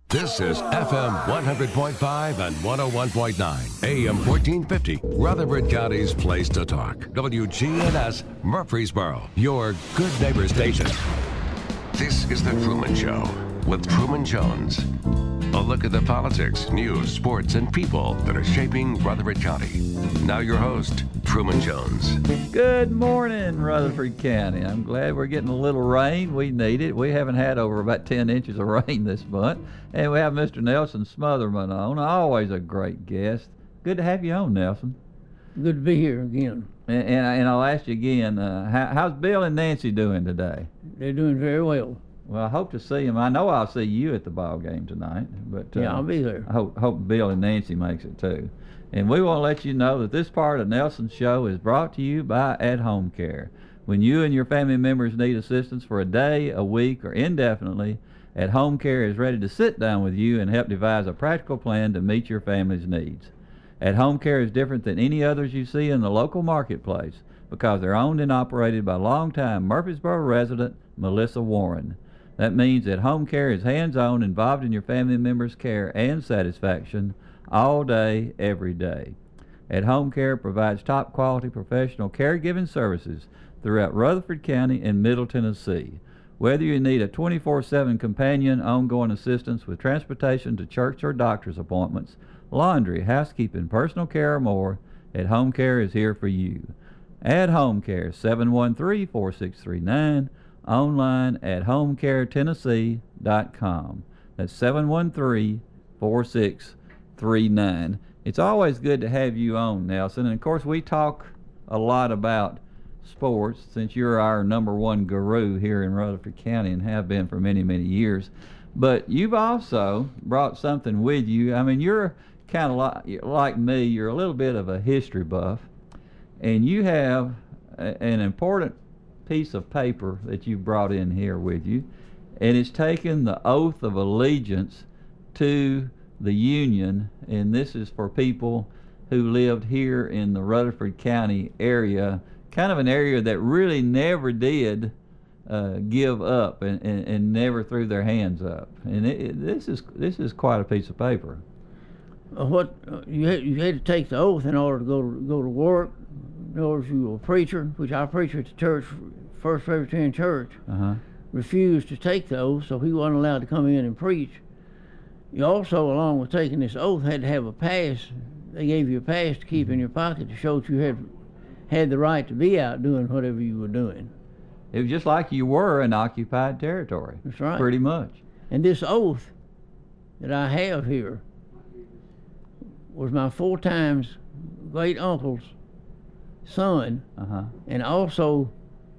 This is FM 100.5 and 101.9, AM 1450, Rutherford County's place to talk. WGNS Murfreesboro, your good neighbor station. This is The Truman Show with Truman Jones. A look at the politics, news, sports, and people that are shaping Rutherford County. Now your host, Truman Jones. Good morning, Rutherford County. I'm glad we're getting a little rain. We need it. We haven't had over about 10 inches of rain this month. And we have Mr. Nelson Smotherman on. Always a great guest. Good to have you on, Nelson. Good to be here again. And I'll ask you again, how's Bill and Nancy doing today? They're doing very well. Well, I hope to see them. I know I'll see you at the ball game tonight. But yeah, I'll be there. I hope Bill and Nancy makes it too. And we want to let you know that this part of Nelson's show is brought to you by At Home Care. When you and your family members need assistance for a day, a week, or indefinitely, At Home Care is ready to sit down with you and help devise a practical plan to meet your family's needs. At Home Care is different than any others you see in the local marketplace because they're owned and operated by longtime Murfreesboro resident Melissa Warren. That means that Home Care is hands-on, involved in your family members' care and satisfaction all day, every day. At Home Care provides top-quality professional caregiving services throughout Rutherford County and Middle Tennessee. Whether you need a 24/7 companion, ongoing assistance with transportation to church or doctor's appointments, laundry, housekeeping, personal care, or more, At Home Care is here for you. At Home Care, 713-4639. Online at homecaretennessee.com. That's 713-4639. It's always good to have you on, Nelson. And, of course, we talk a lot about sports since you're our number one guru here in Rutherford County and have been for many, many years. But you've also brought something with you. I mean, you're kind of like me. You're a little bit of a history buff. And you have an important piece of paper that you brought in here with you, and it's taken the oath of allegiance to the Union, and this is for people who lived here in the Rutherford County area, kind of an area that really never did give up and never threw their hands up. And this is quite a piece of paper. You had to take the oath in order to go to work. In order you were a preacher, which our preacher at the church, First Presbyterian Church, refused to take the oath, so he wasn't allowed to come in and preach. You also, along with taking this oath, had to have a pass. They gave you a pass to keep in your pocket to show that you had the right to be out doing whatever you were doing. It was just like you were in occupied territory. That's right. Pretty much. And this oath that I have here was my 4 times great uncle's son, and also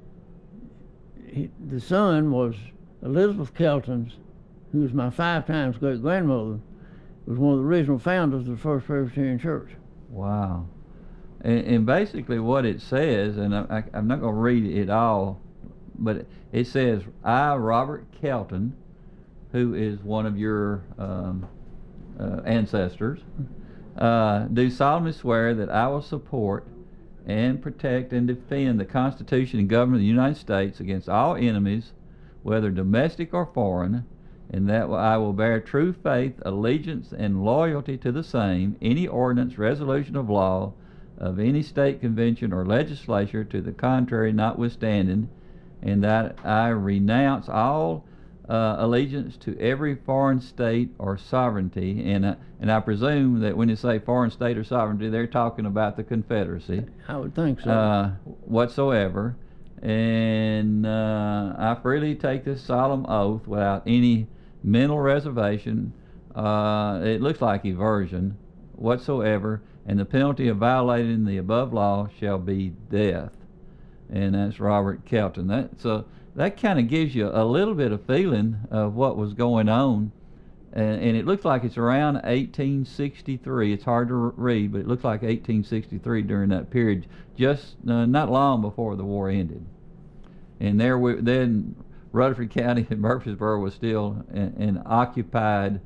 the son was Elizabeth Kelton's, who was my 5 times great grandmother, was one of the original founders of the First Presbyterian Church. Wow. And basically what it says, and I'm not going to read it all, but it says, I, Robert Kelton, who is one of your ancestors, do solemnly swear that I will support and protect and defend the Constitution and government of the United States against all enemies, whether domestic or foreign, and that I will bear true faith, allegiance, and loyalty to the same, any ordinance, resolution of law of any state convention or legislature to the contrary notwithstanding, and that I renounce all allegiance to every foreign state or sovereignty, and I presume that when you say foreign state or sovereignty, they're talking about the Confederacy. I would think so. Whatsoever, and I freely take this solemn oath without any mental reservation. It looks like eversion whatsoever, and the penalty of violating the above law shall be death. And that's Robert Kelton. That kind of gives you a little bit of feeling of what was going on, and it looks like it's around 1863. It's hard to read, but it looks like 1863 during that period, just not long before the war ended. And then Rutherford County and Murfreesboro was still an occupied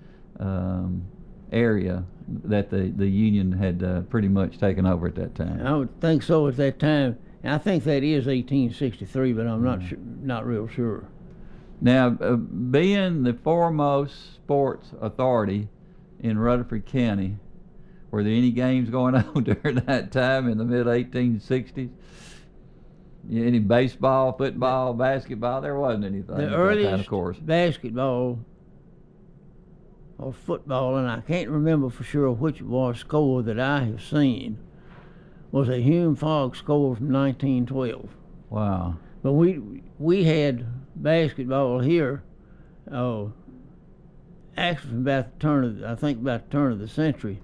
area that the Union had pretty much taken over at that time. I would think so at that time. And I think that is 1863, but I'm not real sure. Now, being the foremost sports authority in Rutherford County, were there any games going on during that time in the mid-1860s? Any baseball, football, basketball? There wasn't anything. The earliest basketball or football, and I can't remember for sure which was score that I have seen, was a Hume Fogg score from 1912. Wow. But we had basketball here, actually from about the turn of the century.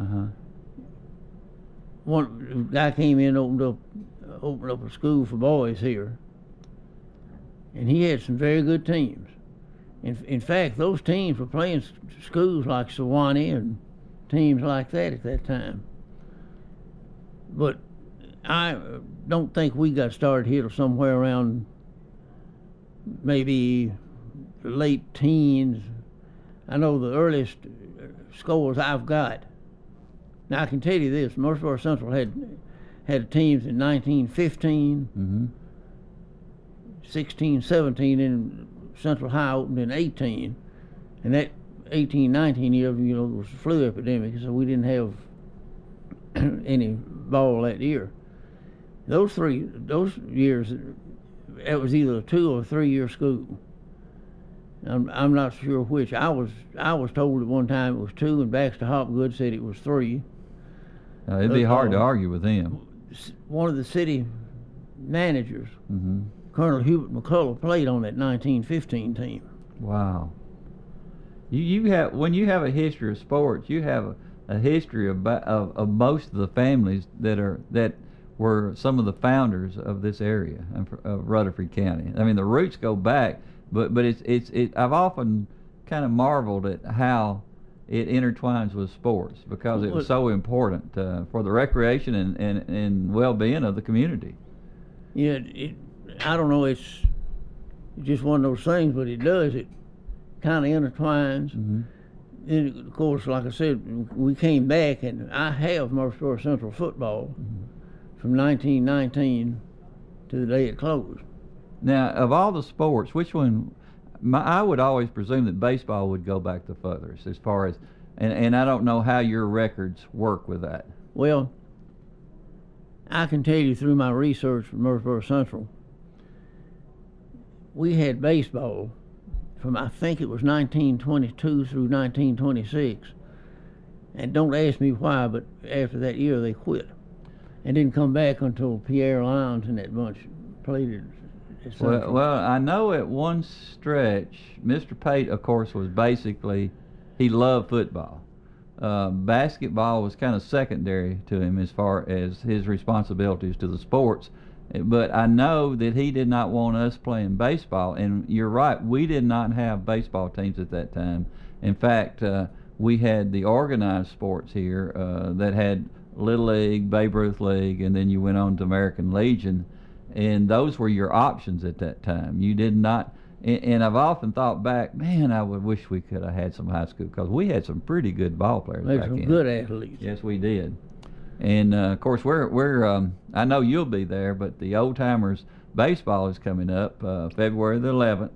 One guy came in, opened up a school for boys here, and he had some very good teams. In fact, those teams were playing schools like Sewanee and teams like that at that time. But I don't think we got started here till somewhere around maybe the late teens. I know the earliest scores I've got. Now I can tell you this: Murfreesboro Central had teams in 1915, 16, 17, and Central High opened in 18, and that 18-19 year, was the flu epidemic, so we didn't have any ball that year. Those years, it was either a 2 or 3 year school. I'm not sure which. I was told at one time it was 2, and Baxter Hopgood said it was 3. It'd be hard to argue with him. One of the city managers, Colonel Hubert McCullough, played on that 1915 team. Wow. You have, when you have a history of sports, you have a history of most of the families that were some of the founders of this area of Rutherford County. I mean, the roots go back, but I've often kind of marveled at how it intertwines with sports, because it was so important for the recreation and well-being of the community. Yeah, I don't know, it's just one of those things, but it does. It kind of intertwines. And of course, like I said, we came back, and I have Murfreesboro Central football from 1919 to the day it closed. Now, of all the sports, which one? I would always presume that baseball would go back the furthest, as far as, and I don't know how your records work with that. Well, I can tell you through my research for Murfreesboro Central, we had baseball from, I think it was 1922 through 1926, and don't ask me why, but after that year they quit and didn't come back until Pierre Lyons and that bunch played it. Well, I know at one stretch, Mr. Pate, of course, was basically, he loved football. Basketball was kind of secondary to him as far as his responsibilities to the sports. But I know that he did not want us playing baseball, and you're right, we did not have baseball teams at that time. In fact, we had the organized sports here that had Little League, Babe Ruth League, and then you went on to American Legion. And those were your options at that time. You did not, and I've often thought back, man, I would wish we could have had some high school, because we had some pretty good ball players back then. Some good athletes. Yes, we did. And of course, we're I know you'll be there, but the Old Timers baseball is coming up February the 11th,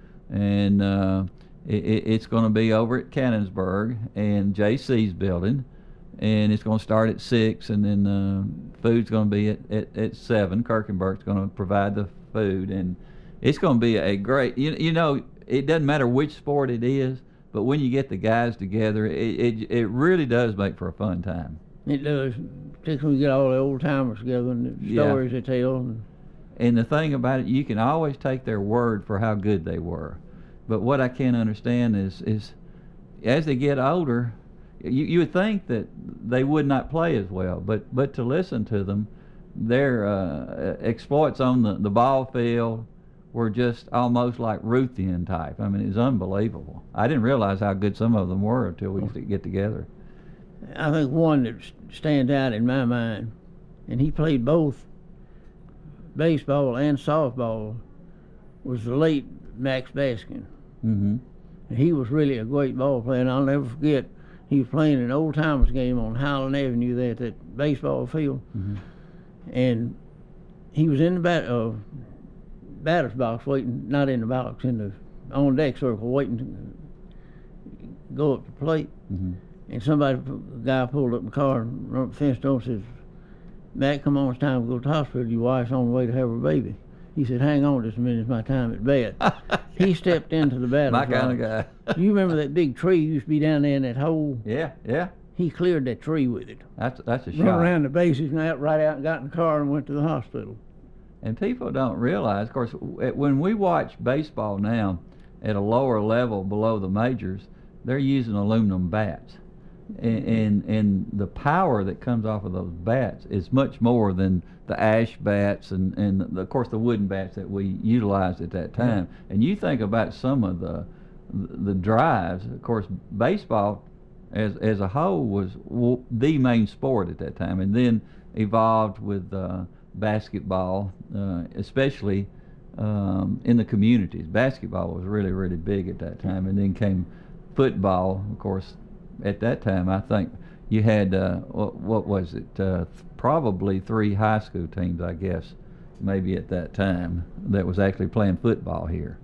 and it's going to be over at Cannonsburg and JC's building. And it's going to start at 6, and then food's going to be at 7. Kirkenberg's going to provide the food, and it's going to be a great. You know, it doesn't matter which sport it is, but when you get the guys together, it really does make for a fun time. It does, particularly when you get all the old timers together and the stories they tell. And the thing about it, you can always take their word for how good they were, but what I can't understand is as they get older. You would think that they would not play as well, but to listen to them, their exploits on the ball field were just almost like Ruthian type. I mean, it was unbelievable. I didn't realize how good some of them were until we used to get together. I think one that stands out in my mind, and he played both baseball and softball, was the late Max Baskin. And he was really a great ball player, and I'll never forget. He was playing an old timers game on Highland Avenue there at that baseball field, and he was in the batter's box waiting, not in the box, in the on deck circle waiting to go up the plate. And a guy pulled up in the car and run up the fence door and says, "Matt, come on, it's time to go to the hospital. Your wife's on the way to have her baby." He said, "Hang on just a minute, it's my time at bat." He stepped into the battle. My kind of guy. You remember that big tree used to be down there in that hole? Yeah, yeah. He cleared that tree with it. That's a shot. Run around the bases and right out and got in the car and went to the hospital. And people don't realize, of course, when we watch baseball now at a lower level below the majors, they're using aluminum bats. And the power that comes off of those bats is much more than the ash bats and of course the wooden bats that we utilized at that time. And you think about some of the drives. Of course, baseball as a whole was the main sport at that time, and then evolved with basketball, especially in the communities. Basketball was really, really big at that time, and then came football. Of course, at that time, I think you had what was it? Probably 3 high school teams, I guess, maybe at that time, that was actually playing football here.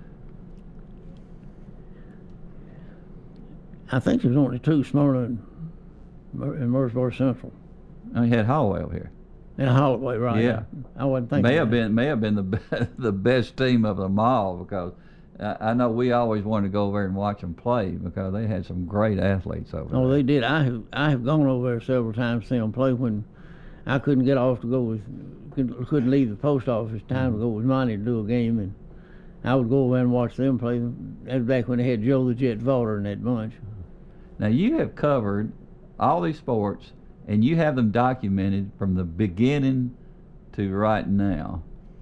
I think there's only 2, Smyrna and Murfreesboro Central. Oh, you had Holloway over here. And Holloway, right? Yeah. I wasn't thinking. May have been the best team of them all, because I know we always wanted to go over there and watch them play because they had some great athletes over there. Oh, they did. I have gone over there several times to see them play when I couldn't get off to go couldn't leave the post office. Time to go with money to do a game, and I would go over and watch them play. That was back when they had Joe the Jet Vaughter in that bunch. Now you have covered all these sports, and you have them documented from the beginning to right now.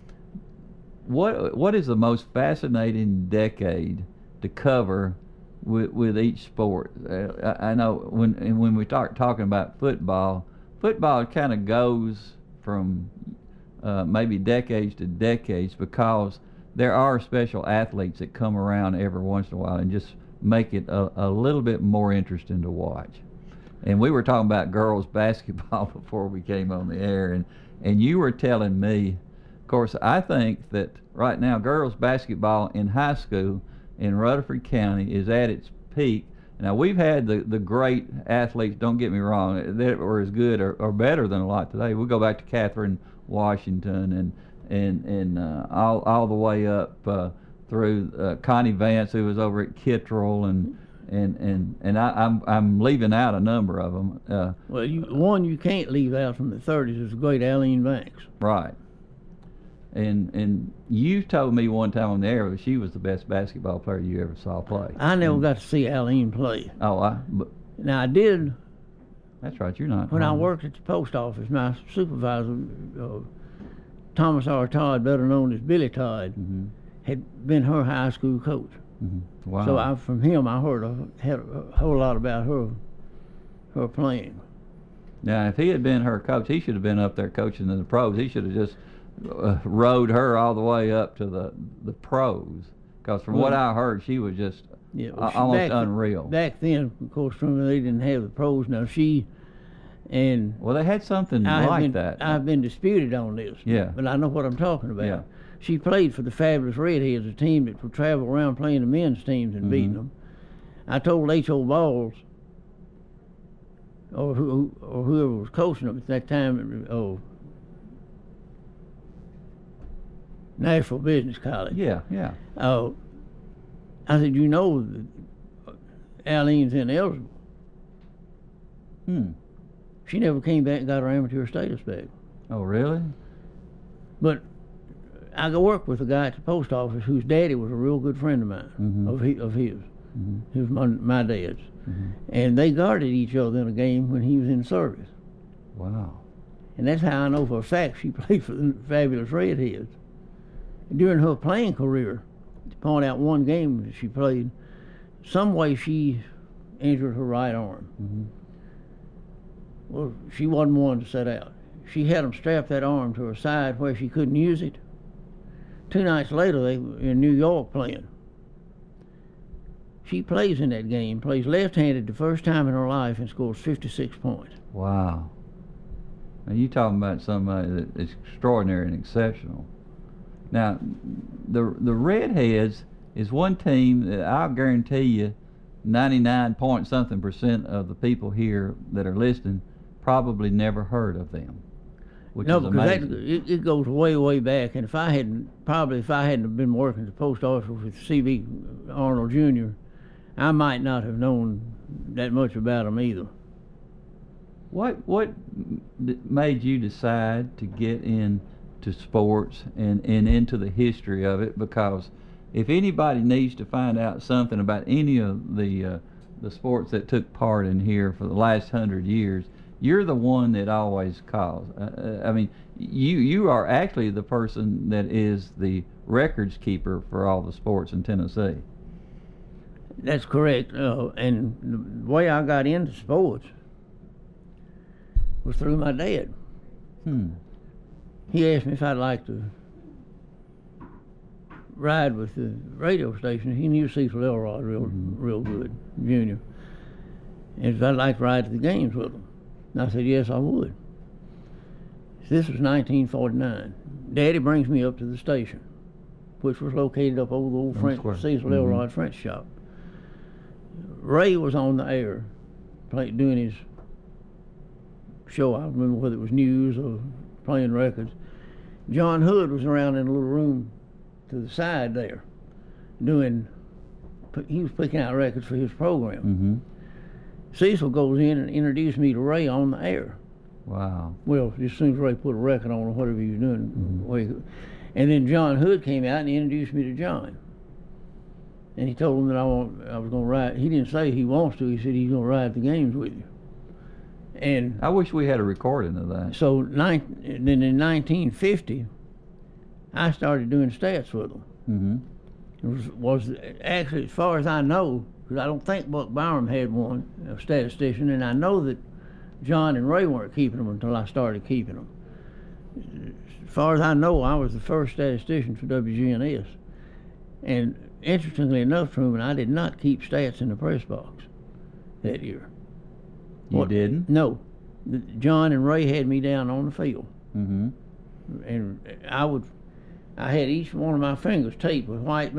What is the most fascinating decade to cover with each sport? I know when we start talking about football kind of goes from maybe decades to decades, because there are special athletes that come around every once in a while and just make it a little bit more interesting to watch. And we were talking about girls basketball before we came on the air, and you were telling me, of course, I think that right now girls basketball in high school in Rutherford County is at its peak. Now, we've had the great athletes, don't get me wrong, that were as good or better than a lot today. We go back to Catherine Washington and all the way up through Connie Vance, who was over at Kittrell, and I'm leaving out a number of them. Well, one you can't leave out from the 30s is the great Aline Banks. Right. And you told me one time on the air that she was the best basketball player you ever saw play. I never got to see Aline play. Oh, now I did. That's right. You're not. When I worked at the post office, my supervisor, Thomas R. Todd, better known as Billy Todd, had been her high school coach. Wow. So from him, I had a whole lot about her playing. Now, if he had been her coach, he should have been up there coaching in the pros. He should have just rode her all the way up to the pros, because from what I heard, she was just almost unreal. Back then, of course, they didn't have the pros. Now well, they had something that. I've been disputed on this. Yeah. But I know what I'm talking about. Yeah. She played for the Fabulous Redheads, a team that would travel around playing the men's teams and beating them. I told H.O. Balls, or whoever was coaching them at that time, Nashville Business College. Yeah, yeah. I said, you know, Aline's ineligible. She never came back and got her amateur status back. Oh, really? But I go work with a guy at the post office whose daddy was a real good friend of mine, of his. He was my dad's. And they guarded each other in a game when he was in service. Wow. And that's how I know for a fact she played for the Fabulous Redheads. During her playing career, to point out one game that she played, some way she injured her right arm. Well, she wasn't one to set out. She had them strap that arm to her side where she couldn't use it. 2 nights later, they were in New York playing. She plays in that game, plays left-handed the first time in her life, and scores 56 points. Wow. Now, you're talking about somebody that's extraordinary and exceptional. Now, the Redheads is one team that I'll guarantee you 99 point something % of the people here that are listening probably never heard of them. Which no, is because amazing. it goes way, way back. And if I hadn't been working at the post office with C.B. Arnold Jr., I might not have known that much about them either. What made you decide to get into sports and into the history of it? Because if anybody needs to find out something about any of the sports that took part in here for the last 100 years, you're the one that always calls. I mean, you are actually the person that is the records keeper for all the sports in Tennessee. That's correct. And the way I got into sports was through my dad. He asked me if I'd like to ride with the radio station. He knew Cecil Elrod real good, Jr. And if I'd like to ride to the games with him. And I said, yes, I would. So this was 1949. Daddy brings me up to the station, which was located up over the old Cecil Elrod French shop. Ray was on the air, doing his show. I don't remember whether it was news or playing records. John Hood was around in a little room to the side there, he was picking out records for his program. Cecil goes in and introduced me to Ray on the air. Wow. Well, as soon as Ray put a record on or whatever he was doing. And then John Hood came out and he introduced me to John. And he told him that I was going to ride. He didn't say he wants to. He said he's going to ride the games with you. And I wish we had a recording of that. So then in 1950, I started doing stats with them. It was actually, as far as I know, because I don't think Buck Byram had one, a statistician, and I know that John and Ray weren't keeping them until I started keeping them. As far as I know, I was the first statistician for WGNS. And interestingly enough, Truman, I did not keep stats in the press box that year. You didn't? No. John and Ray had me down on the field. And I had each one of my fingers taped with white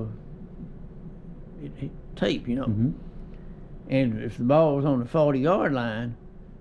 tape, you know. And if the ball was on the 40-yard line,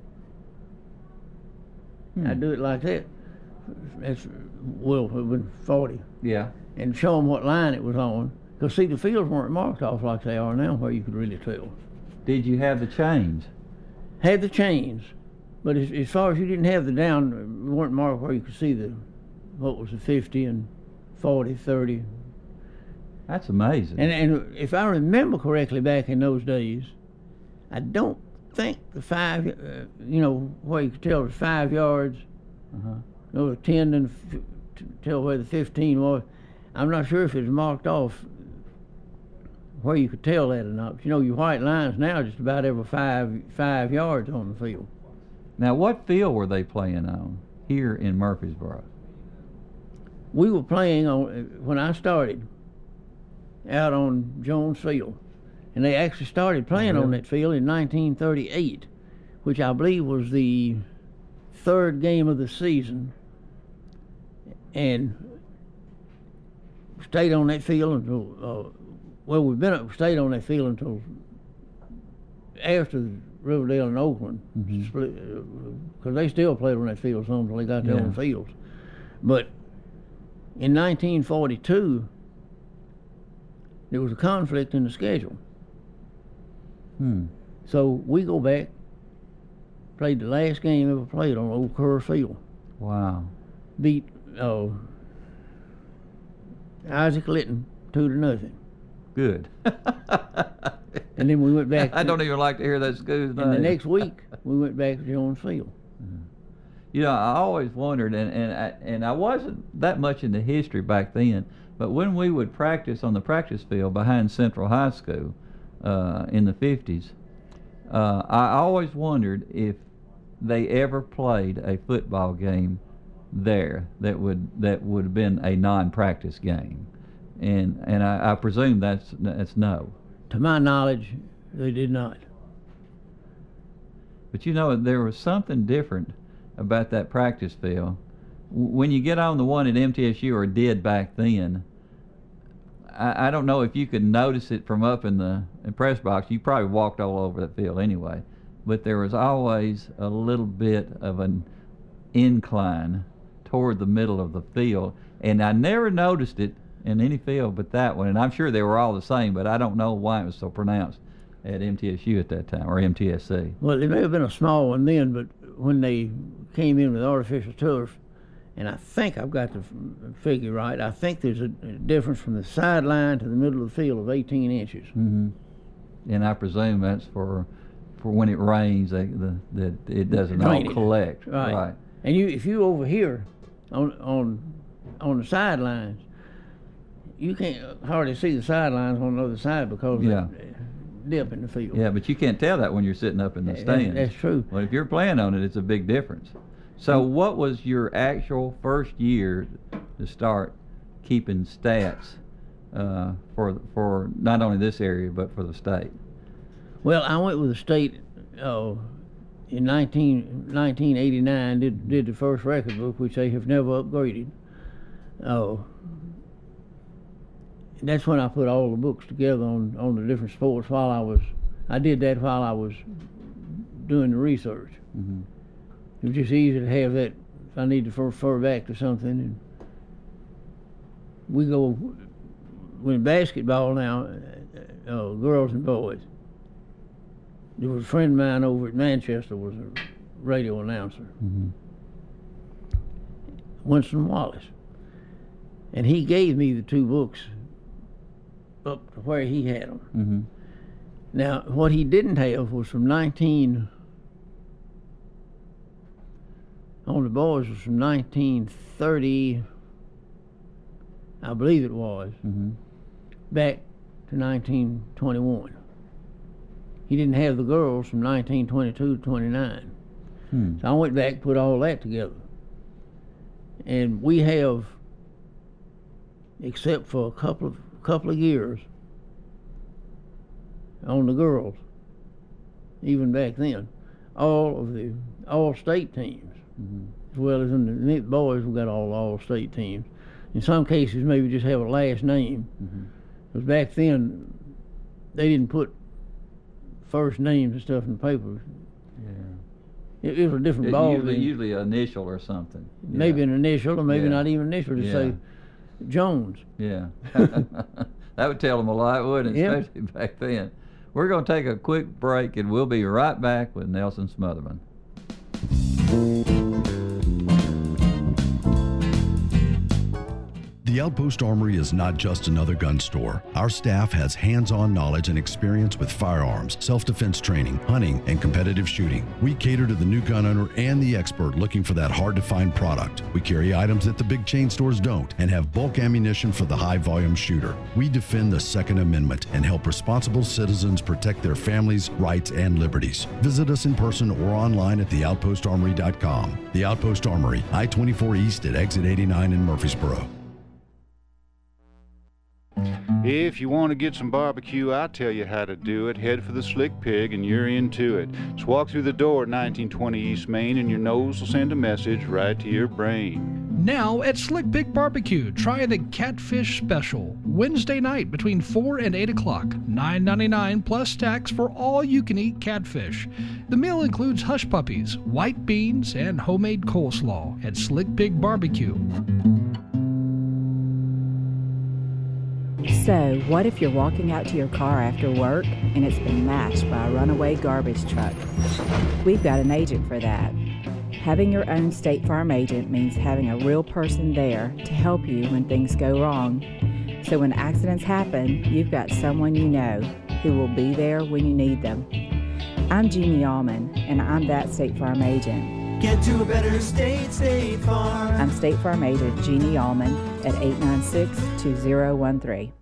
I'd do it like that. It would be 40. Yeah. And show them what line it was on. Because, see, the fields weren't marked off like they are now, where you could really tell. Did you have the chains? Had the chains, but as far as you didn't have the down, weren't marked where you could see what was the 50 and 40, 30. That's amazing. And if I remember correctly, back in those days, I don't think the 5, where you could tell the 5 yards, the 10 and tell where the 15 was. I'm not sure if it was marked off where you could tell that or not. But your white lines now just about every 5 yards on the field. Now, what field were they playing on here in Murfreesboro? We were playing on, when I started, out on Jones Field. And they actually started playing on that field in 1938, which I believe was the 3rd game of the season. And stayed on that field until, stayed on that field until after Riverdale and Oakland split, because they still played on that field some until they got their own fields. But in 1942, there was a conflict in the schedule. So we go back, played the last game ever played on Old Kerr Field. Wow. Beat Isaac Litton 2-0. Good. And then we went back. I don't even like to hear that school's name. And the next week, we went back to Jones Field. I always wondered, and I wasn't that much into history back then, but when we would practice on the practice field behind Central High School in the 50s, I always wondered if they ever played a football game there that would have been a non-practice game, and I presume that's no. To my knowledge, they did not. But there was something different about that practice field. When you get on the one at MTSU, or did back then, I don't know if you could notice it from up in the press box. You probably walked all over that field anyway. But there was always a little bit of an incline toward the middle of the field. And I never noticed it in any field but that one. And I'm sure they were all the same, but I don't know why it was so pronounced at MTSU at that time, or MTSC. Well, it may have been a small one then, but when they came in with artificial turf, and I think I've got the figure right, I think there's a difference from the sideline to the middle of the field of 18 inches. Mm-hmm. And I presume that's for when it rains, that it doesn't all collect. Right. And if you over here on the sidelines, you can't hardly see the sidelines on the other side because of the dip in the field. Yeah, but you can't tell that when you're sitting up in the stands. That's true. Well, if you're playing on it, it's a big difference. So what was your actual first year to start keeping stats for not only this area but for the state? Well, I went with the state in 1989, did the first record book, which they have never upgraded. That's when I put all the books together on the different sports I did that while I was doing the research. Mm-hmm. It was just easy to have that if I need to refer back to something. And we go, when basketball now, girls and boys, there was a friend of mine over at Manchester was a radio announcer, mm-hmm. Winston Wallace. And he gave me the two books up to where he had them. Mm-hmm. Now, what he didn't have was from on the boys was from 1930, I believe it was, mm-hmm. back to 1921. He didn't have the girls from 1922 to 29. So I went back and put all that together. And we have, except for a couple of years on the girls, even back then, all state teams, mm-hmm. as well as in the boys, we got all state teams. In some cases, maybe just have a last name. Mm-hmm. Because back then, they didn't put first names and stuff in the paper. Yeah. It was a different ball. Usually an initial or something. Maybe an initial, or maybe not even initial, to say Jones. Yeah. That would tell them a lot, wouldn't it? Especially back then. We're going to take a quick break, and we'll be right back with Nelson Smotherman. The Outpost Armory is not just another gun store. Our staff has hands-on knowledge and experience with firearms, self-defense training, hunting, and competitive shooting. We cater to the new gun owner and the expert looking for that hard-to-find product. We carry items that the big chain stores don't and have bulk ammunition for the high-volume shooter. We defend the Second Amendment and help responsible citizens protect their families, rights, and liberties. Visit us in person or online at theoutpostarmory.com. The Outpost Armory, I-24 East at Exit 89 in Murfreesboro. If you want to get some barbecue, I'll tell you how to do it. Head for the Slick Pig and you're into it. Just walk through the door at 1920 East Main and your nose will send a message right to your brain. Now at Slick Pig Barbecue, try the Catfish Special. Wednesday night between 4 and 8 o'clock. $9.99 plus tax for all you can eat catfish. The meal includes hush puppies, white beans, and homemade coleslaw at Slick Pig Barbecue. So, what if you're walking out to your car after work and it's been mashed by a runaway garbage truck? We've got an agent for that. Having your own State Farm agent means having a real person there to help you when things go wrong. So when accidents happen, you've got someone you know who will be there when you need them. I'm Jeannie Allman, and I'm that State Farm agent. Get to a better state, State Farm. I'm State Farm agent Jeannie Allman at 896-2013.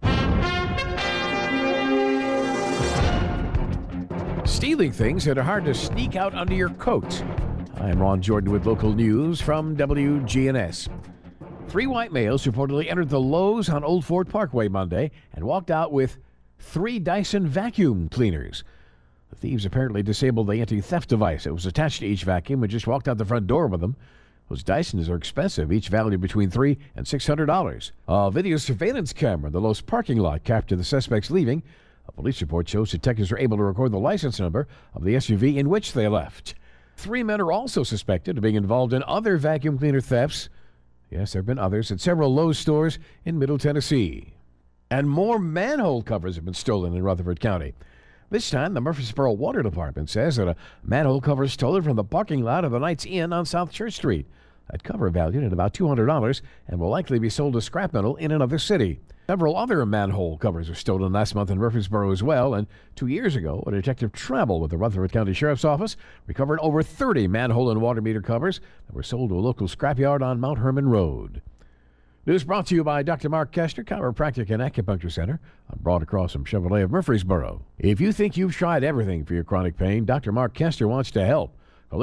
Stealing things that are hard to sneak out under your coat. I'm Ron Jordan with local news from WGNS. 3 white males reportedly entered the Lowe's on Old Fort Parkway Monday and walked out with 3 Dyson vacuum cleaners. The thieves apparently disabled the anti-theft device that was attached to each vacuum and just walked out the front door with them. Those Dysons are expensive, each valued between $300 and $600. A video surveillance camera in the Los parking lot captured the suspects leaving. A police report shows detectives were able to record the license number of the SUV in which they left. 3 men are also suspected of being involved in other vacuum cleaner thefts. Yes, there have been others at several Lowe's stores in Middle Tennessee. And more manhole covers have been stolen in Rutherford County. This time, the Murfreesboro Water Department says that a manhole cover stolen from the parking lot of the Knights Inn on South Church Street. That cover valued at about $200 and will likely be sold to scrap metal in another city. Several other manhole covers were stolen last month in Murfreesboro as well, and 2 years ago, a detective traveled with the Rutherford County Sheriff's Office recovered over 30 manhole and water meter covers that were sold to a local scrapyard on Mount Herman Road. News brought to you by Dr. Mark Kester, Chiropractic and Acupuncture Center on Broad Across from Chevrolet of Murfreesboro. If you think you've tried everything for your chronic pain, Dr. Mark Kester wants to help. Call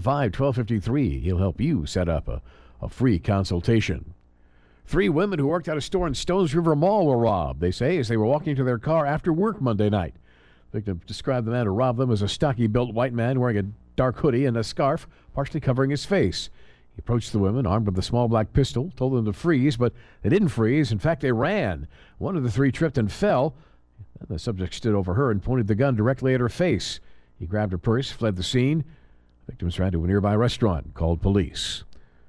895-1253. He'll help you set up a free consultation. 3 women who worked at a store in Stones River Mall were robbed, they say, as they were walking to their car after work Monday night. Victims described the man who robbed them as a stocky-built white man wearing a dark hoodie and a scarf partially covering his face. He approached the women, armed with a small black pistol, told them to freeze, but they didn't freeze. In fact, they ran. One of the 3 tripped and fell. Then the subject stood over her and pointed the gun directly at her face. He grabbed her purse, fled the scene. Victims ran to a nearby restaurant and called police.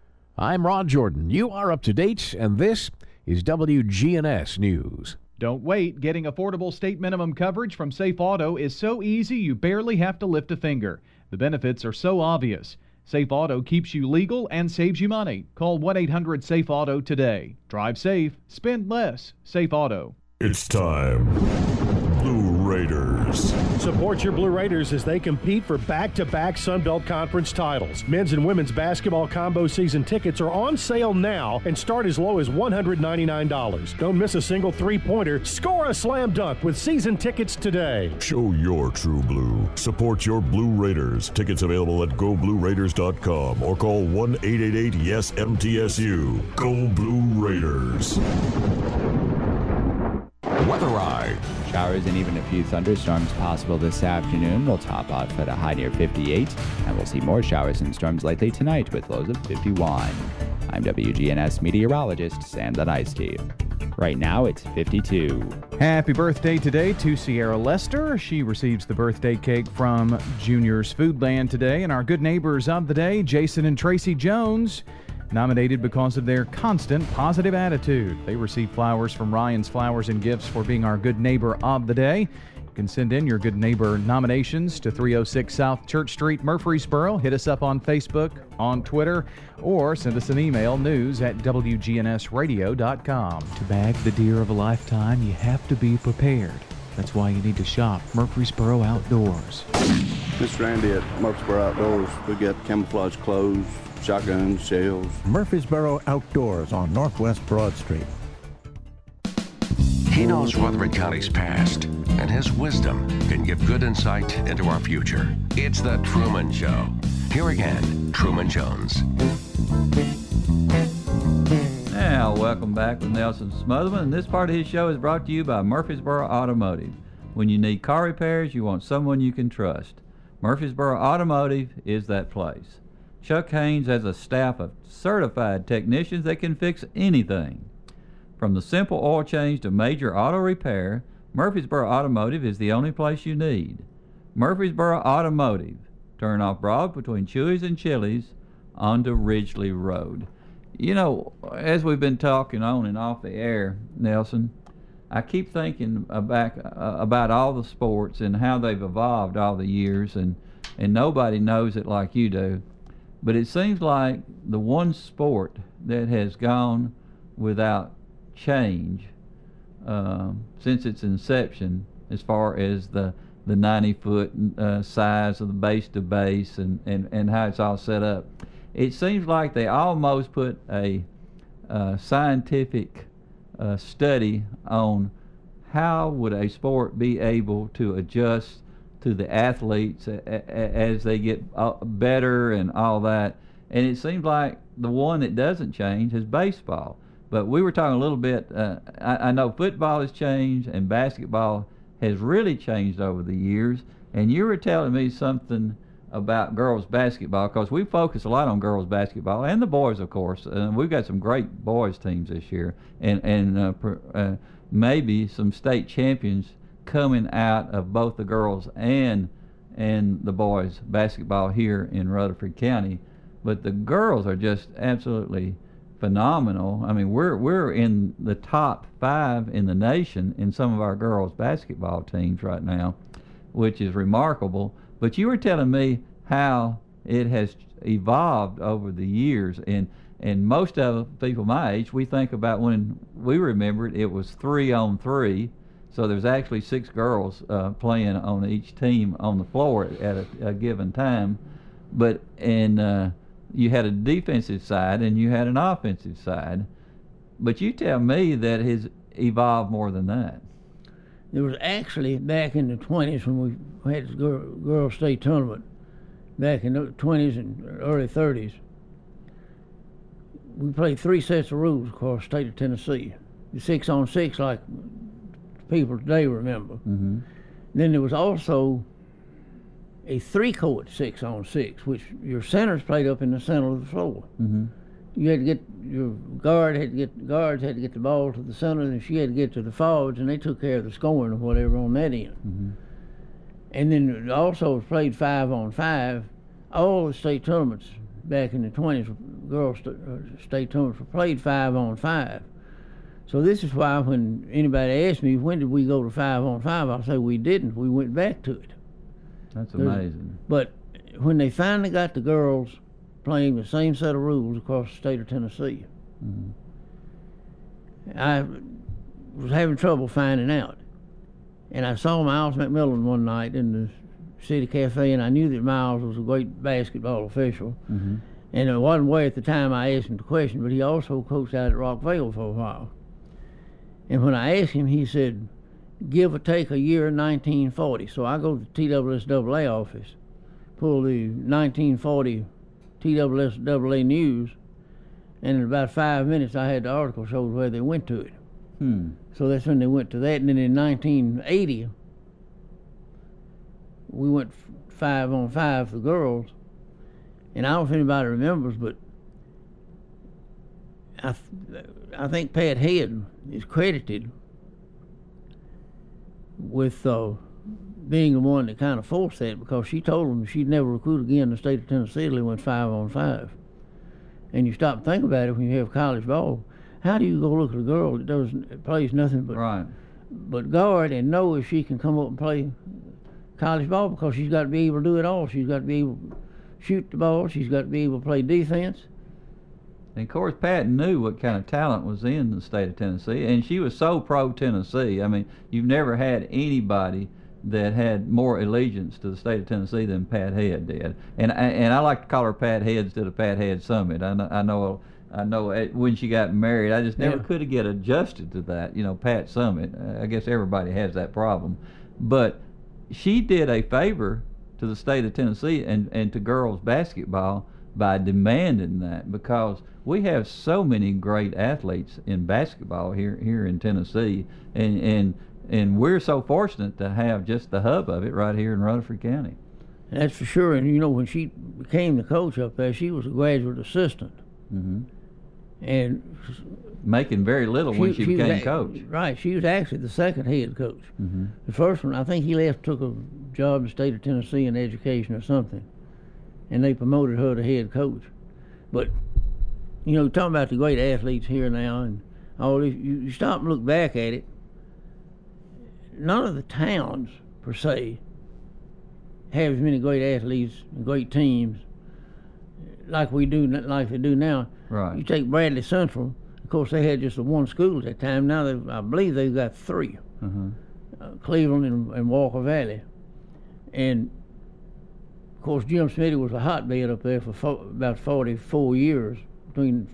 I'm Ron Jordan. You are up to date, and this is WGNS News. Don't wait. Getting affordable state minimum coverage from Safe Auto is so easy you barely have to lift a finger. The benefits are so obvious. Safe Auto keeps you legal and saves you money. Call 1-800-SAFE-AUTO today. Drive safe. Spend less. Safe Auto. It's time. Blue Raiders. Support your Blue Raiders as they compete for back-to-back Sun Belt Conference titles. Men's and women's basketball combo season tickets are on sale now and start as low as $199. Don't miss a single three-pointer. Score a slam dunk with season tickets today. Show your true blue. Support your Blue Raiders. Tickets available at GoBlueRaiders.com or call 1-888-YES-MTSU. Go Blue Raiders. Weatherite. Showers and even a few thunderstorms possible this afternoon. We'll top off at a high near 58, and we'll see more showers and storms likely tonight with lows of 51. I'm WGNS meteorologist Sam Daniski. Right now it's 52. Happy birthday today to Sierra Lester. She receives the birthday cake from Junior's Foodland today. And our good neighbors of the day, Jason and Tracy Jones, nominated because of their constant positive attitude. They receive flowers from Ryan's Flowers and Gifts for being our good neighbor of the day. You can send in your good neighbor nominations to 306 South Church Street, Murfreesboro. Hit us up on Facebook, on Twitter, or send us an email, news@WGNSradio.com. To bag the deer of a lifetime, you have to be prepared. That's why you need to shop Murfreesboro Outdoors. This is Randy at Murfreesboro Outdoors. We got camouflage clothes, shotguns, shells. Murfreesboro Outdoors on Northwest Broad Street. He knows Rutherford County's past, and his wisdom can give good insight into our future. It's The Truman Show. Here again, Truman Jones. Now, welcome back with Nelson Smotherman, and this part of his show is brought to you by Murfreesboro Automotive. When you need car repairs, you want someone you can trust. Murfreesboro Automotive is that place. Chuck Haynes has a staff of certified technicians that can fix anything. From the simple oil change to major auto repair, Murfreesboro Automotive is the only place you need. Murfreesboro Automotive. Turn off Broad between Chewy's and Chili's onto Ridgely Road. You know, as we've been talking on and off the air, Nelson, I keep thinking about all the sports and how they've evolved all the years, and nobody knows it like you do. But it seems like the one sport that has gone without change since its inception, as far as the 90-foot size of the base to base and how it's all set up, it seems like they almost put a scientific study on how would a sport be able to adjust to the athletes as they get better and all that. And it seems like the one that doesn't change is baseball. But we were talking a little bit, I know football has changed and basketball has really changed over the years. And you were telling me something about girls basketball, because we focus a lot on girls basketball and the boys, of course. We've got some great boys teams this year, and maybe some state champions coming out of both the girls and the boys basketball here in Rutherford County. But the girls are just absolutely phenomenal. I mean, we're in the top 5 in the nation in some of our girls basketball teams right now, which is remarkable. But you were telling me how it has evolved over the years, and most of people my age, we think about when we remembered it was 3-on-3, so there's actually 6 girls playing on each team on the floor at a given time. But you had a defensive side and you had an offensive side. But you tell me that it has evolved more than that. There was actually, back in the 20s when we had the girls' state tournament, back in the 20s and early 30s, we played 3 sets of rules across the state of Tennessee. The 6-on-6, like people today remember. Mm-hmm. Then there was also a 3-court 6-on-6, which your centers played up in the center of the floor. Mm-hmm. You had to get your guards had to get the ball to the center, and she had to get to the forwards, and they took care of the scoring or whatever on that end. Mm-hmm. And then it also was played 5-on-5. All the state tournaments back in the 20s, girls' state tournaments were played 5-on-5. So this is why when anybody asks me, when did we go to 5-on-5, I'll say we didn't. We went back to it. That's amazing. But when they finally got the girls playing the same set of rules across the state of Tennessee, I was having trouble finding out. And I saw Miles McMillan one night in the City Cafe, and I knew that Miles was a great basketball official. Mm-hmm. And it wasn't way at the time I asked him the question, but he also coached out at Rockvale for a while. And when I asked him, he said, give or take a year in 1940. So I go to the TSSAA office, pull the 1940 TSSAA news, and in about 5 minutes I had the article showed where they went to it. So that's when they went to that. And then in 1980, we went 5-on-5 for the girls. And I don't know if anybody remembers, but I think Pat Head is credited with being the one that kind of forced that, because she told them she'd never recruit again in the state of Tennessee till they went 5-on-5. And you stop and think about it when you have college ball. How do you go look at a girl that plays nothing but guard and know if she can come up and play college ball? Because she's got to be able to do it all. She's got to be able to shoot the ball. She's got to be able to play defense. And of course, Pat knew what kind of talent was in the state of Tennessee, and she was so pro-Tennessee. I mean, you've never had anybody that had more allegiance to the state of Tennessee than Pat Head did. And I like to call her Pat Head instead of Pat Head Summit. I know when she got married, I just never could get adjusted to that, Pat Summit. I guess everybody has that problem. But she did a favor to the state of Tennessee and to girls basketball by demanding that, because we have so many great athletes in basketball here in Tennessee, and we're so fortunate to have just the hub of it right here in Rutherford County. That's for sure. And when she became the coach up there, she was a graduate assistant. Mm-hmm. And making very little when she became coach. Right. She was actually the second head coach. Mm-hmm. The first one, I think he left, took a job in the state of Tennessee in education or something, and they promoted her to head coach. But, talking about the great athletes here now and all this, you stop and look back at it, none of the towns, per se, have as many great athletes and great teams like they do now. Right. You take Bradley Central, of course they had just the one school at that time. Now I believe they've got 3, Cleveland and Walker Valley. And of course Jim Smitty was a hotbed up there for about 44 years between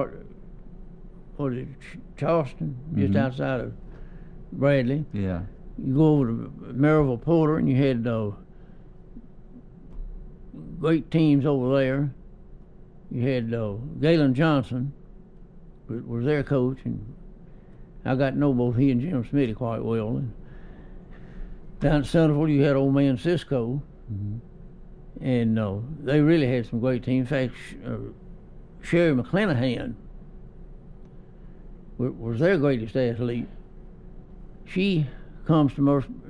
Charleston, just outside of Bradley. Yeah. You go over to Maryville Porter, and you had great teams over there. You had Galen Johnson was their coach, and I got to know both he and Jim Smitty quite well. And down at Centerville, you had old man Cisco, And they really had some great teams. In fact, Sherry McClanahan was their greatest athlete. She comes to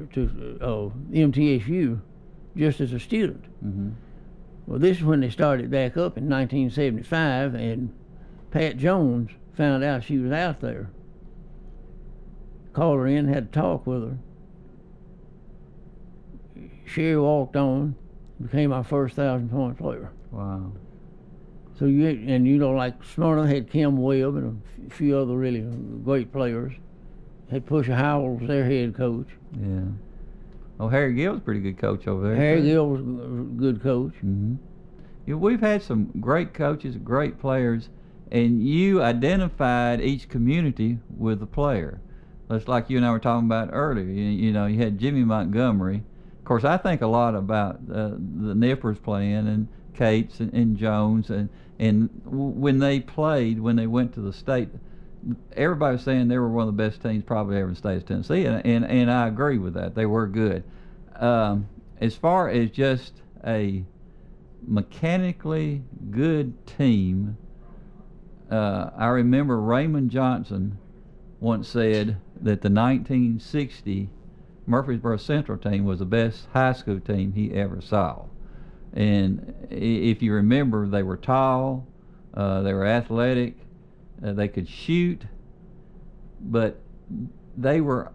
MTSU just as a student. Mm-hmm. Well, this is when they started back up in 1975, and Pat Jones found out she was out there. Called her in, had a talk with her. Sherry walked on, became our first 1,000-point player. Wow. So like Smyrna had Kim Webb and a few other really great players. Had Pusha Howell was their head coach. Yeah. Oh, Harry Gill was a pretty good coach over there. Harry Gill was a good coach. Mm-hmm. Yeah, we've had some great coaches, great players, and you identified each community with a player. That's like you and I were talking about earlier. You had Jimmy Montgomery. Of course, I think a lot about the Nippers playing, and Cates and Jones, and when they went to the state, everybody was saying they were one of the best teams probably ever in the state of Tennessee, and I agree with that. They were good. As far as just a mechanically good team, I remember Raymond Johnson once said that the 1960 Murfreesboro Central team was the best high school team he ever saw. And if you remember, they were tall, they were athletic, they could shoot, but they were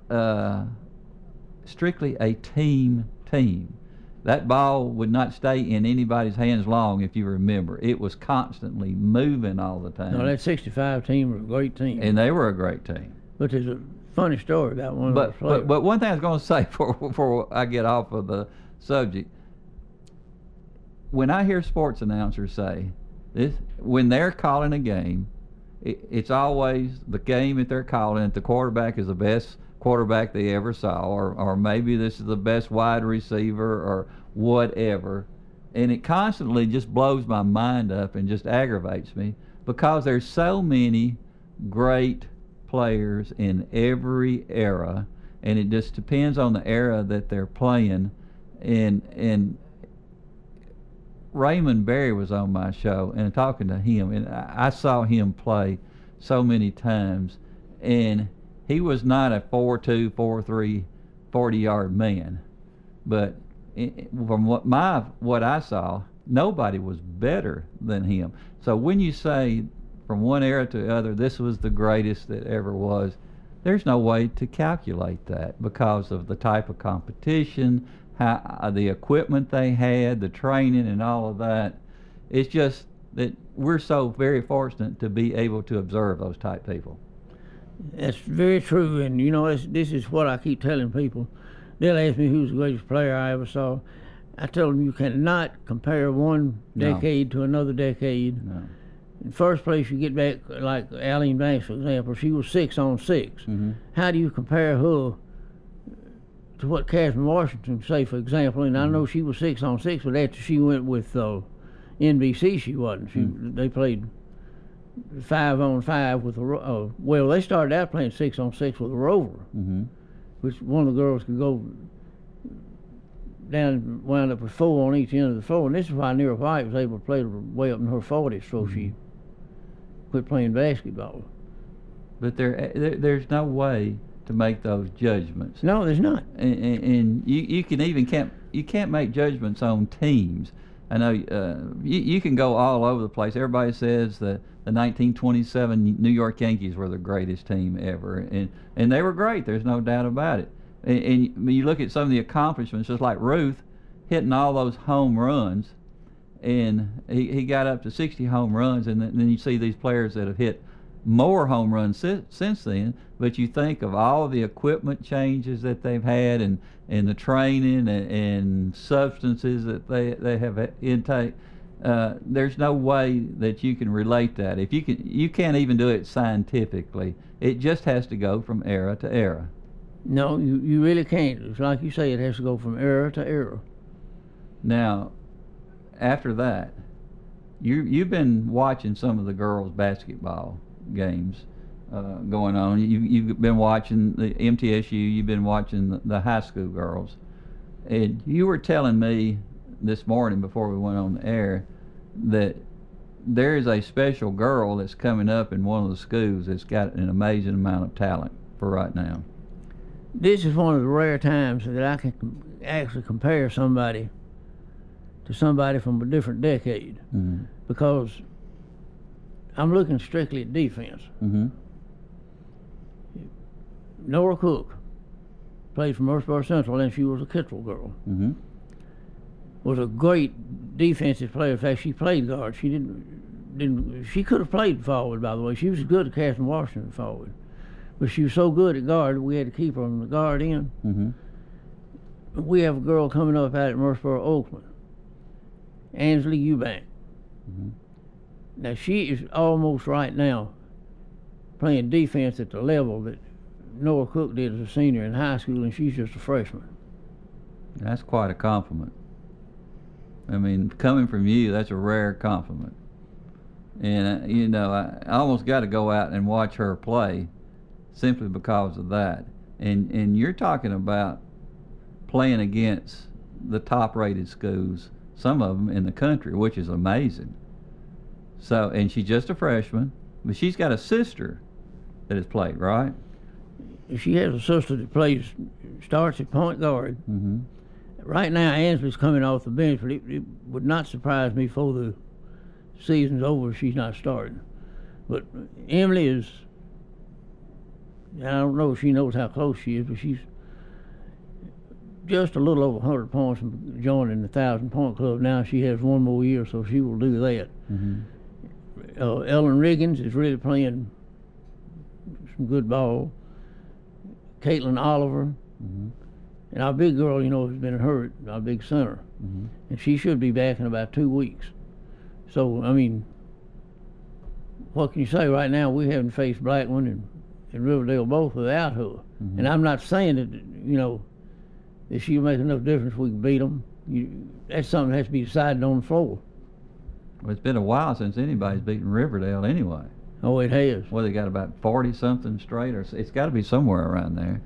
strictly a team. That ball would not stay in anybody's hands long, if you remember. It was constantly moving all the time. No, that 65 team was a great team. And they were a great team. But there's a funny story about one of those players. But one thing I was going to say before I get off of the subject, when I hear sports announcers say this, when they're calling a game, it's always the game that they're calling it. The quarterback is the best quarterback they ever saw, or maybe this is the best wide receiver, or whatever. And it constantly just blows my mind up and just aggravates me, because there's so many great players in every era, and it just depends on the era that they're playing. And Raymond Berry was on my show, and talking to him, and I saw him play so many times, and he was not a 4'2", 4'3", 40-yard man, but from what I saw, nobody was better than him. So when you say from one era to the other, this was the greatest that ever was, there's no way to calculate that because of the type of competition, how the equipment they had, the training, and all of that. It's just that we're so very fortunate to be able to observe those type people. That's very true, and this is what I keep telling people. They'll ask me who's the greatest player I ever saw. I tell them you cannot compare one decade to another decade. No. In first place, you get back, like Aline Banks, for example, she was 6-on-6. Mm-hmm. How do you compare her to what Catherine Washington, say, for example? And I know she was 6-on-6, but after she went with NBC, she wasn't. They played 5-on-5 with a they started out playing 6-on-6 with a rover, which one of the girls could go down and wound up with 4 on each end of the floor. And this is why Nera White was able to play way up in her 40s, so she quit playing basketball. But there's no way to make those judgments. No, there's not. And you can't make judgments on teams. I know you can go all over the place. Everybody says that the 1927 New York Yankees were the greatest team ever, and they were great. There's no doubt about it. And you look at some of the accomplishments, just like Ruth hitting all those home runs, and he got up to 60 home runs, and then you see these players that have hit more home runs since then. But you think of all the equipment changes that they've had, and the training and substances that they have intake. There's no way that you can relate that. You can't even do it scientifically. It just has to go from era to era. No, you really can't. It's like you say, it has to go from era to era. Now, after that, you've been watching some of the girls' basketball games going on. You've been watching the MTSU. You've been watching the high school girls, and you were telling me this morning before we went on the air that there is a special girl that's coming up in one of the schools that's got an amazing amount of talent for right now. This is one of the rare times that I can actually compare somebody to somebody from a different decade, because I'm looking strictly at defense. Nora Cook played for Murfreesboro Central, and she was a Kittrell girl. Was a great defensive player. In fact, she played guard. She didn't. She could have played forward, by the way. She was good at Catherine Washington forward, but she was so good at guard we had to keep her on the guard end. We have a girl coming up out at Murfreesboro Oakland, Ansley Eubank. Now she is almost right now playing defense at the level that Nora Cook did as a senior in high school, and she's just a freshman. That's quite a compliment. I mean, coming from you, that's a rare compliment. And, you know, I almost got to go out and watch her play simply because of that. And you're talking about playing against the top-rated schools, some of them in the country, which is amazing. So, and she's just a freshman, but she's got a sister that has played, right? She has a sister that starts at point guard. Right now, Ansley's coming off the bench, but it would not surprise me before the season's over if she's not starting. But Emily is, I don't know if she knows how close she is, but she's just a little over 100 points from joining the 1,000-point club. Now she has one more year, so she will do that. Ellen Riggins is really playing some good ball. Caitlin Oliver. And our big girl, you know, has been hurt, our big center. And she should be back in about 2 weeks. So, I mean, what can you say? Right now, we haven't faced Blackman and Riverdale both without her. And I'm not saying that, you know, that she'll make enough difference if we can beat them. That's something that has to be decided on the floor. Well, it's been a while since anybody's beaten Riverdale anyway. Oh, it has. Well, they got about 40-something straight, or it's got to be somewhere around there.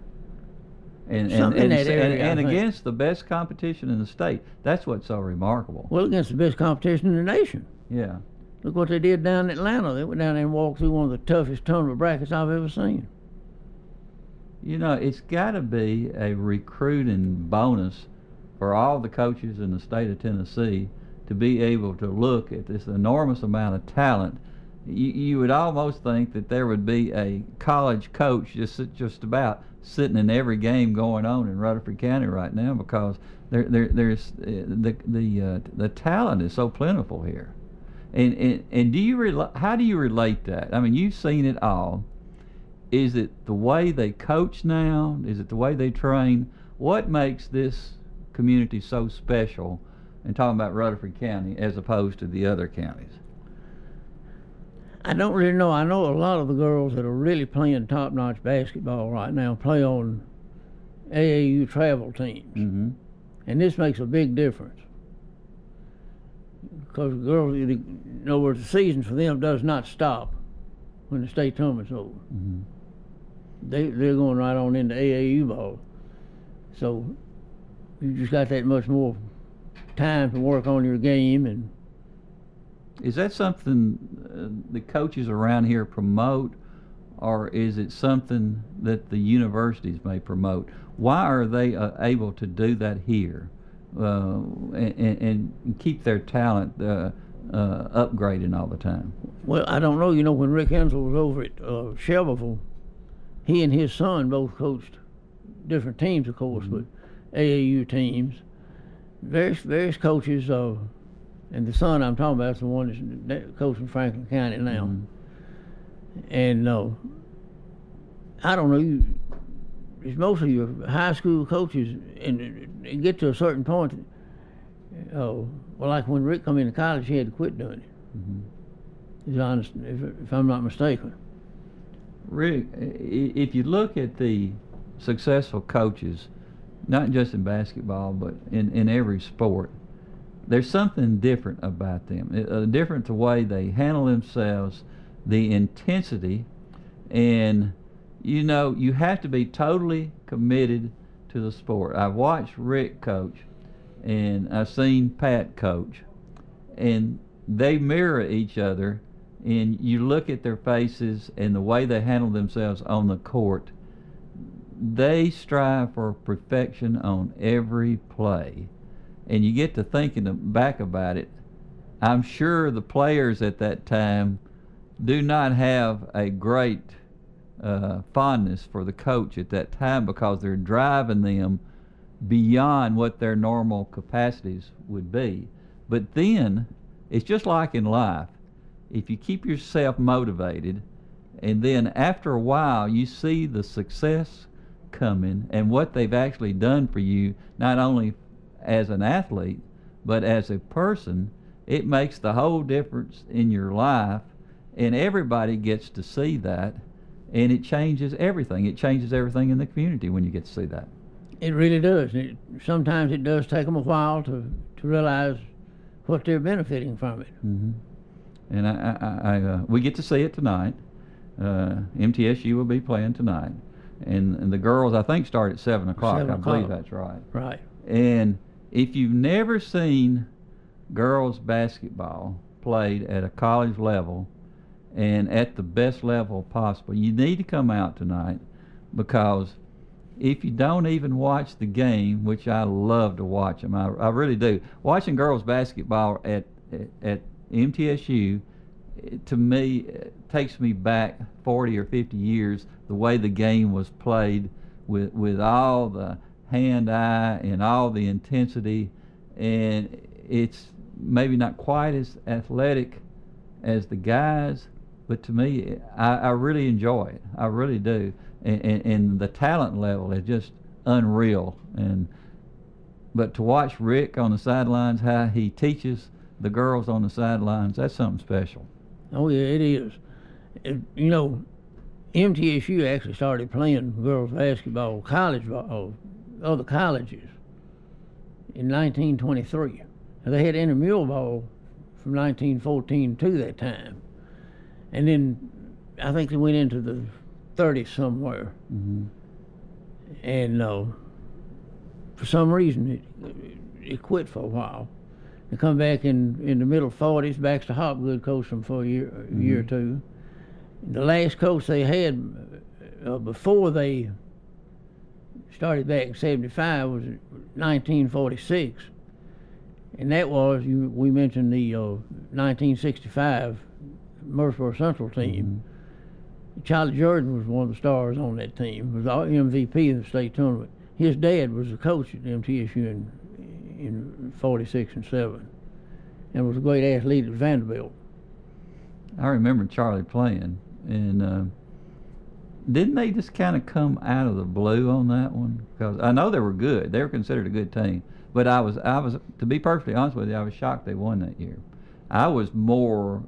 And against the best competition in the state. That's what's so remarkable. Well, against the best competition in the nation. Yeah. Look what they did down in Atlanta. They went down there and walked through one of the toughest tournament brackets I've ever seen. You know, it's got to be a recruiting bonus for all the coaches in the state of Tennessee to be able to look at this enormous amount of talent. You would almost think that there would be a college coach just about sitting in every game going on in Rutherford County right now, because there's the talent is so plentiful here. And how do you relate that? I mean, you've seen it all. Is it the way they coach now? Is it the way they train? What makes this community so special, and talking about Rutherford County, as opposed to the other counties? I don't really know. I know a lot of the girls that are really playing top-notch basketball right now play on AAU travel teams. And this makes a big difference. Because girls, in other words, the season for them does not stop when the state tournament's over. They're going right on into AAU ball. So you just got that much more time to work on your game. And is that something the coaches around here promote, or is it something that the universities may promote? Why are they able to do that here and keep their talent upgrading all the time? Well, I don't know. You know, when Rick Hensel was over at Shelbyville, he and his son both coached different teams, of course, but AAU teams. Various coaches, and the son I'm talking about is the one that's coaching Franklin County now. And I don't know, it's most of your high school coaches, and they get to a certain point, well, like when Rick come into college, he had to quit doing it. If I'm not mistaken. Rick, if you look at the successful coaches, not just in basketball, but in every sport, there's something different about them. Different the way they handle themselves, the intensity, and you know, you have to be totally committed to the sport. I've watched Rick coach, and I've seen Pat coach, and they mirror each other, and you look at their faces and the way they handle themselves on the court. They strive for perfection on every play, and you get to thinking back about it. I'm sure the players at that time do not have a great fondness for the coach at that time, because they're driving them beyond what their normal capacities would be. But then, it's just like in life. If you keep yourself motivated, and then after a while you see the success coming and what they've actually done for you, not only as an athlete, but as a person, it makes the whole difference in your life, and everybody gets to see that, and it changes everything. It changes everything in the community when you get to see that. It really does. Sometimes it does take them a while to realize what they're benefiting from it. Mm-hmm. And we get to see it tonight. MTSU will be playing tonight. And the girls, I think, start at 7 o'clock. 7 I o'clock. believe that's right. Right. And if you've never seen girls basketball played at a college level and at the best level possible, you need to come out tonight, because if you don't even watch the game, which I love to watch them, I really do. Watching girls basketball at MTSU, to me, takes me back 40 or 50 years, the way the game was played with all the hand-eye and all the intensity. And it's maybe not quite as athletic as the guys, but to me, I really enjoy it. I really do. And the talent level is just unreal. But to watch Rick on the sidelines, how he teaches the girls on the sidelines, that's something special. Oh yeah, it is. You know, MTSU actually started playing girls basketball, college ball, other colleges, in 1923. They had intramural ball from 1914 to that time, and then I think they went into the 30s somewhere. Mm-hmm. And for some reason it quit for a while. They come back in the middle 40s. Baxter Hopgood coached them for a year or two. The last coach they had before they started back in 75 was 1946, and that was, we mentioned the 1965 Murfreesboro Central team. Charlie Jordan was one of the stars on that team. He was the MVP of the state tournament. His dad was the coach at MTSU in 46 and 7, and was a great athlete at Vanderbilt. I remember Charlie playing, and didn't they just kind of come out of the blue on that one? Because I know they were good. They were considered a good team. But I was, to be perfectly honest with you, I was shocked they won that year. I was more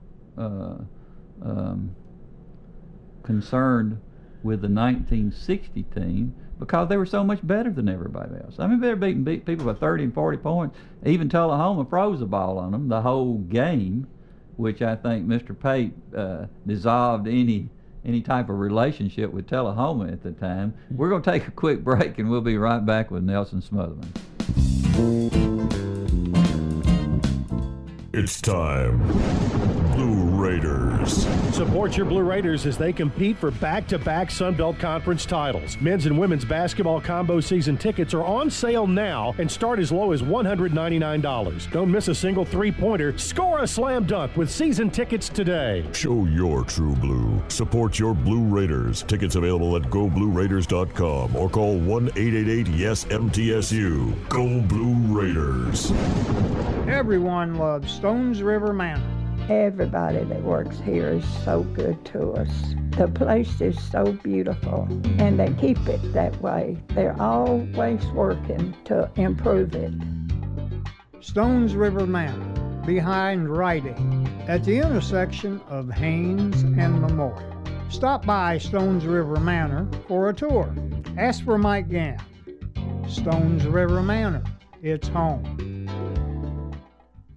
concerned with the 1960 team, because they were so much better than everybody else. I mean, they were beating people by 30 and 40 points. Even Tullahoma froze the ball on them the whole game, which I think Mr. Pate dissolved any type of relationship with Tullahoma at the time. We're going to take a quick break, and we'll be right back with Nelson Smotherman. It's time. Blue Raiders. Support your Blue Raiders as they compete for back-to-back Sun Belt Conference titles. Men's and women's basketball combo season tickets are on sale now and start as low as $199. Don't miss a single three-pointer. Score a slam dunk with season tickets today. Show your true blue. Support your Blue Raiders. Tickets available at GoBlueRaiders.com or call 1-888-YES-MTSU. Go Blue Raiders. Everyone loves Stones River Manor. Everybody that works here is so good to us. The place is so beautiful, and they keep it that way. They're always working to improve it. Stones River Manor, behind Riding, at the intersection of Haynes and Memorial. Stop by Stones River Manor for a tour. Ask for Mike Gann. Stones River Manor, it's home.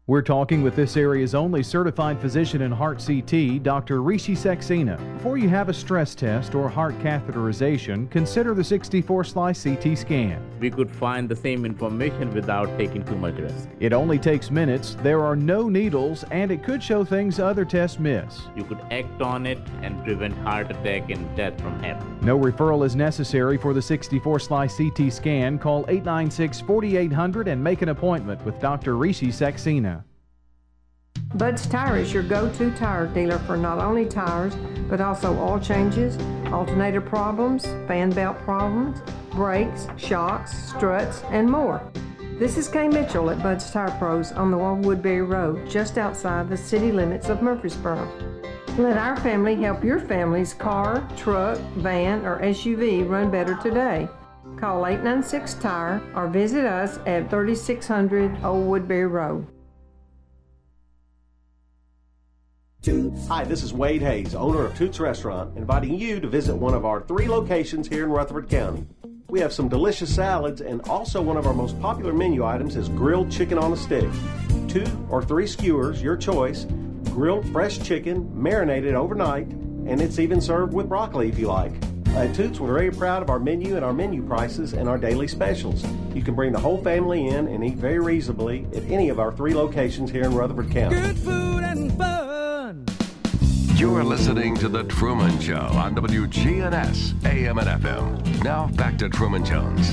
We're talking with this area's only certified physician in heart CT, Dr. Rishi Saxena. Before you have a stress test or heart catheterization, consider the 64-slice CT scan. We could find the same information without taking too much risk. It only takes minutes, there are no needles, and it could show things other tests miss. You could act on it and prevent heart attack and death from happening. No referral is necessary for the 64-slice CT scan. Call 896-4800 and make an appointment with Dr. Rishi Saxena. Bud's Tire is your go-to tire dealer for not only tires, but also oil changes, alternator problems, fan belt problems, brakes, shocks, struts, and more. This is Kay Mitchell at Bud's Tire Pros on the old Woodbury Road, just outside the city limits of Murfreesboro. Let our family help your family's car, truck, van, or SUV run better today. Call 896-TIRE or visit us at 3600 Old Woodbury Road. Hi, this is Wade Hayes, owner of Toots Restaurant, inviting you to visit one of our 3 locations here in Rutherford County. We have some delicious salads, and also one of our most popular menu items is grilled chicken on a stick. 2 or 3 skewers, your choice, grilled fresh chicken, marinated overnight, and it's even served with broccoli if you like. At Toots, we're very proud of our menu and our menu prices and our daily specials. You can bring the whole family in and eat very reasonably at any of our 3 locations here in Rutherford County. Good food and fun. You're listening to The Truman Show on WGNS, AM and FM. Now back to Truman Jones.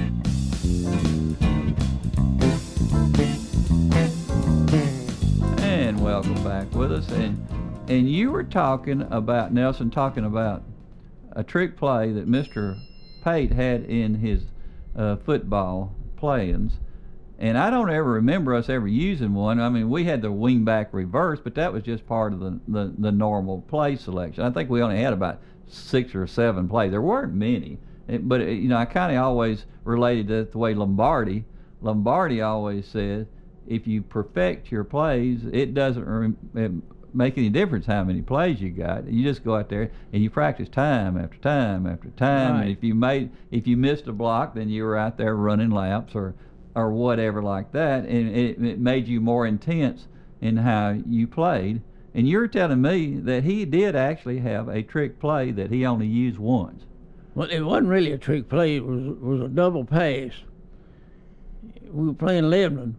And welcome back with us. And you were talking about, Nelson, talking about a trick play that Mr. Pate had in his football plans. And I don't ever remember us ever using one. I mean, we had the wingback reverse, but that was just part of the normal play selection. I think we only had about 6 or 7 plays. There weren't many. But I kind of always related that the way Lombardi always said, if you perfect your plays, it doesn't make any difference how many plays you got. You just go out there and you practice time after time after time. Right. And if you missed a block, then you were out there running laps or whatever like that, and it made you more intense in how you played. And you're telling me that he did actually have a trick play that he only used once. Well, it wasn't really a trick play. It was a double pass. We were playing Lebanon,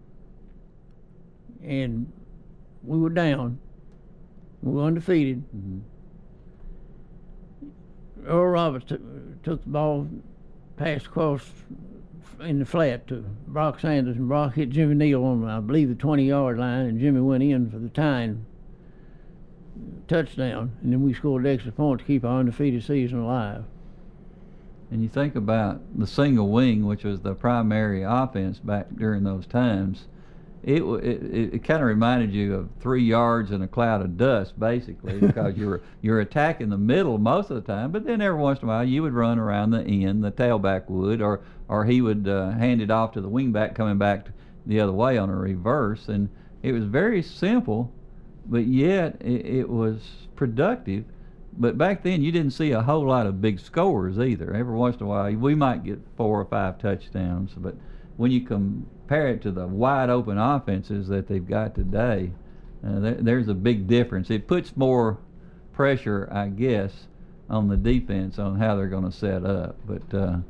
and we were down. We were undefeated. Mm-hmm. Earl Roberts took the ball, passed across in the flat to Brock Sanders, and Brock hit Jimmy Neal on, I believe, the 20-yard line, and Jimmy went in for the tying touchdown, and then we scored the extra point to keep our undefeated season alive. And you think about the single wing, which was the primary offense back during those times, it kind of reminded you of 3 yards in a cloud of dust, basically, because you're attacking the middle most of the time, but then every once in a while you would run around the end, the tailback would, or he would hand it off to the wingback coming back the other way on a reverse. And it was very simple, but yet it was productive. But back then you didn't see a whole lot of big scores either. Every once in a while we might get 4 or 5 touchdowns, but when you compare it to the wide open offenses that they've got today, there's a big difference. It puts more pressure, I guess, on the defense on how they're going to set up. But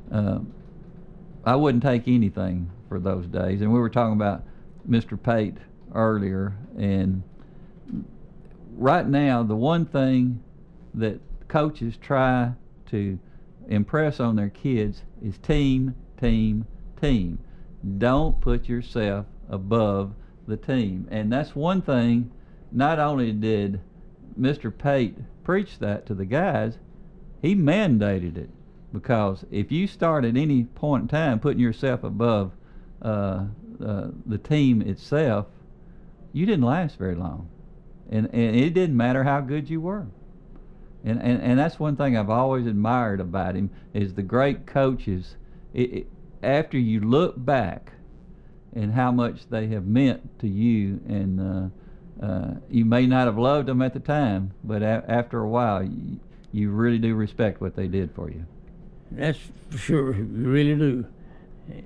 I wouldn't take anything for those days. And we were talking about Mr. Pate earlier, and right now the one thing that coaches try to impress on their kids is team, team, team. Don't put yourself above the team. And that's one thing, not only did Mr. Pate preach that to the guys, he mandated it. Because if you start at any point in time putting yourself above the team itself, you didn't last very long. And it didn't matter how good you were. And that's one thing I've always admired about him, is the great coaches, after you look back and how much they have meant to you, and you may not have loved them at the time, but after a while you really do respect what they did for you. That's for sure, you really do.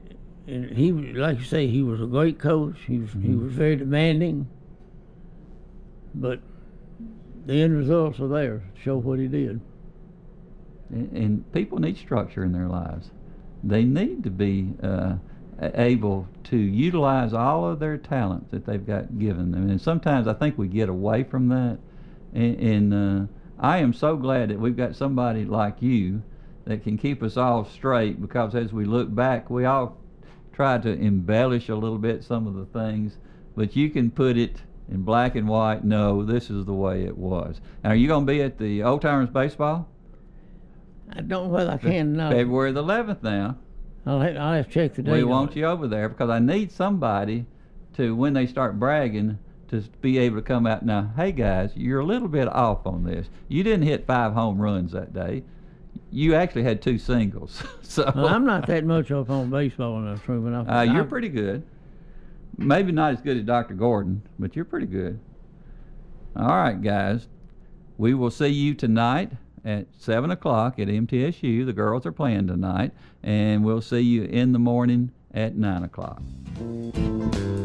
he, like you say, he was a great coach. He was very demanding, but the end results are there to show what he did. And people need structure in their lives. They need to be able to utilize all of their talents that they've got given them. And sometimes I think we get away from that. And I am so glad that we've got somebody like you that can keep us all straight, because as we look back, we all try to embellish a little bit some of the things, but you can put it in black and white. No, this is the way it was. Now, are you going to be at the Old Timers baseball? I don't know whether I can now. February the 11th now. I'll have to check the date. We want you over there because I need somebody to, when they start bragging, to be able to come out. Now, hey guys, you're a little bit off on this. You didn't hit 5 home runs that day. You actually had 2 singles. So well, I'm not that much up on baseball in that room. You're pretty good. Maybe not as good as Dr. Gordon, but you're pretty good. All right, guys. We will see you tonight at 7 o'clock at MTSU. The girls are playing tonight. And we'll see you in the morning at 9 o'clock.